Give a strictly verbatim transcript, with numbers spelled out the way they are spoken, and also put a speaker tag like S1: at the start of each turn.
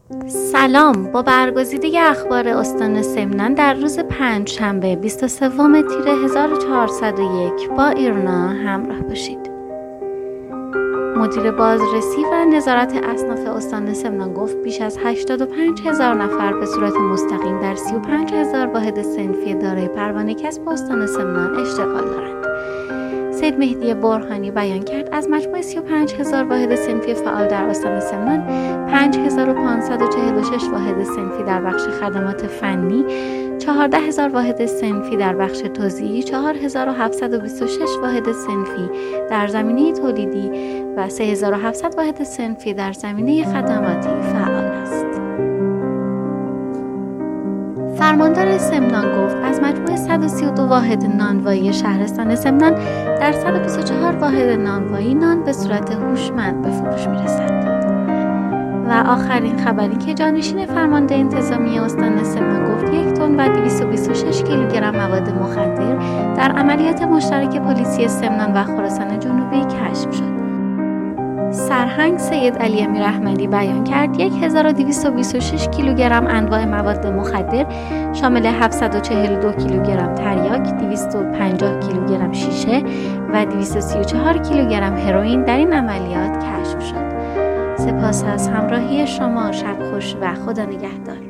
S1: سلام. با برگزیده اخبار استان سمنان در روز پنجشنبه بیست و سوم تیر هزار و چهارصد و یک با ایرنا همراه باشید. مدیر بازرسی و نظارت اصناف استان سمنان گفت بیش از هشتاد و پنج هزار نفر به صورت مستقیم در سی و پنج هزار واحد صنفی دارای پروانه کسب استان سمنان اشتغال دارند. سید مهدی برهانی بیان کرد از مجموع سی و پنج هزار واحد صنفی فعال در استان سمنان، پنج هزار و پانصد و چهل و شش واحد صنفی در بخش خدمات فنی، چهارده هزار واحد صنفی در بخش توزیعی، چهار هزار و هفتصد و بیست و شش واحد صنفی در زمینه تولیدی و سه هزار و هفتصد واحد صنفی در زمینه خدماتی فعال است. فرماندار سمنان گفت از مجموع صد و سی و دو واحد نانوایی شهرستان سمنان در صد و بیست و چهار واحد نانوایی نان به صورت هوشمند به فروش می‌رسد. و آخرین خبری که جانشین فرمانده انتظامی استان سمنان گفت یک تن و دویست و بیست و شش کیلوگرم مواد مخدر در عملیات مشترک پلیسی سمنان و خراسان جنوبی کشف شد. سرهنگ سید علی امیراحمدی بیان کرد یک هزار و دویست و بیست و شش کیلوگرم انواع مواد مخدر شامل هفتصد و چهل و دو کیلوگرم تریاک، دویست و پنجاه کیلوگرم شیشه و دویست و سی و چهار کیلوگرم هروئین در این عملیات کشف شد. سپاس از همراهی شما. شب خوش و خدا نگهدار.